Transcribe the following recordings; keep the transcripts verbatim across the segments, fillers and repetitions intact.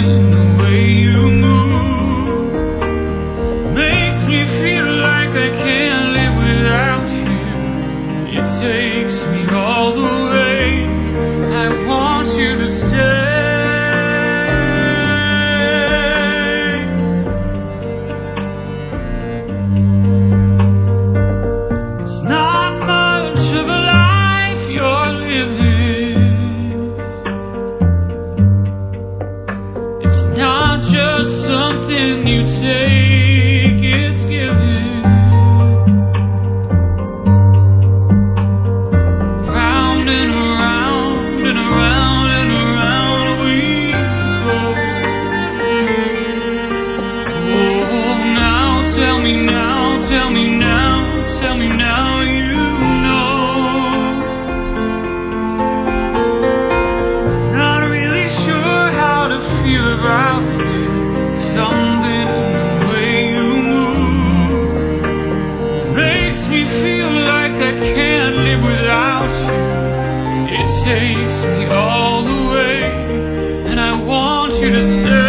in the way you move makes me feel like I can't live without you. It takes me all the way. I want you to stay. It's not much of a life you're living. It's not just something you take, it's given. Round and around and around and around we go. Oh, now tell me now, tell me now, tell me now you know. Not really sure how to feel about it. Something in the way you move makes me feel like I can't live without you. It takes me all the way, and I want you to stay.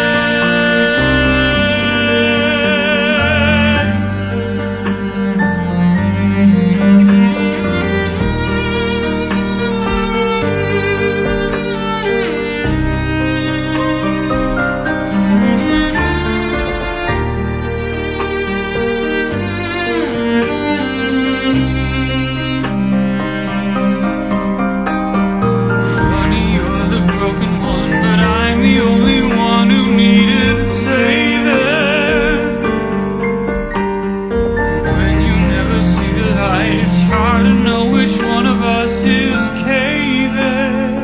Funny, you're the broken one, but I'm the only one who needed to stay there. When you never see the light, it's hard to know which one of us is caving.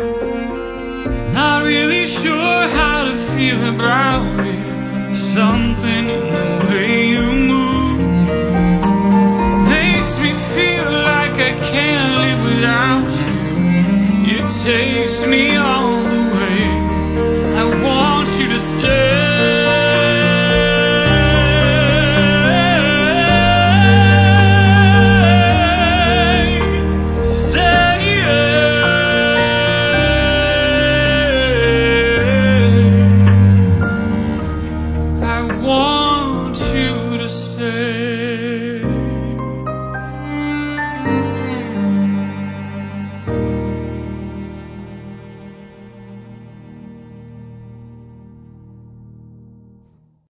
Not really sure how to feel about it. Some